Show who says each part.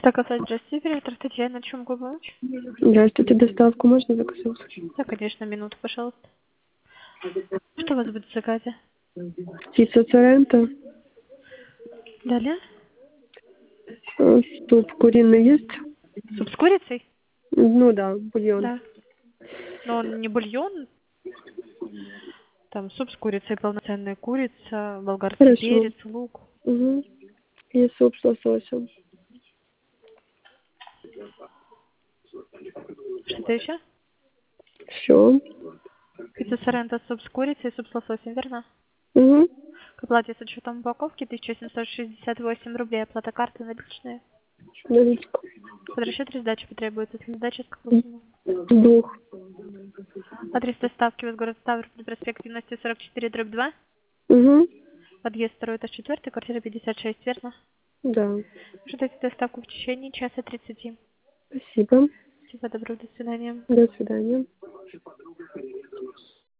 Speaker 1: Заказать, здравствуйте, оператор Татьяна, чем могу помочь?
Speaker 2: Здравствуйте, доставку можно заказать?
Speaker 1: Да, конечно, минуту, пожалуйста. Что у вас будет в заказе?
Speaker 2: Пицца Соренто,
Speaker 1: Далее?
Speaker 2: суп куриный есть?
Speaker 1: Суп с курицей?
Speaker 2: Ну да, бульон.
Speaker 1: Да. Но он не бульон, там суп с курицей, полноценная курица, болгарский
Speaker 2: Хорошо.
Speaker 1: перец, лук.
Speaker 2: Угу. И суп с лососем.
Speaker 1: Что-то еще?
Speaker 2: Все.
Speaker 1: Пицца Соренто, суп с курицей, суп с лососем, верно?
Speaker 2: Угу.
Speaker 1: К оплате с учетом упаковки 1768 рублей, оплата карты наличные.
Speaker 2: Наличку.
Speaker 1: Под расчет раздачи потребуется, если сдача с какой суммой?
Speaker 2: Двух.
Speaker 1: Адрес доставки в город Ставрополь, проспект Юности 44/2.
Speaker 2: Угу.
Speaker 1: Подъезд 2, этаж 4, квартира 56, верно?
Speaker 2: Да.
Speaker 1: Ждите доставку в течение часа 30.
Speaker 2: Спасибо.
Speaker 1: Всего доброго, до свидания.
Speaker 2: До свидания.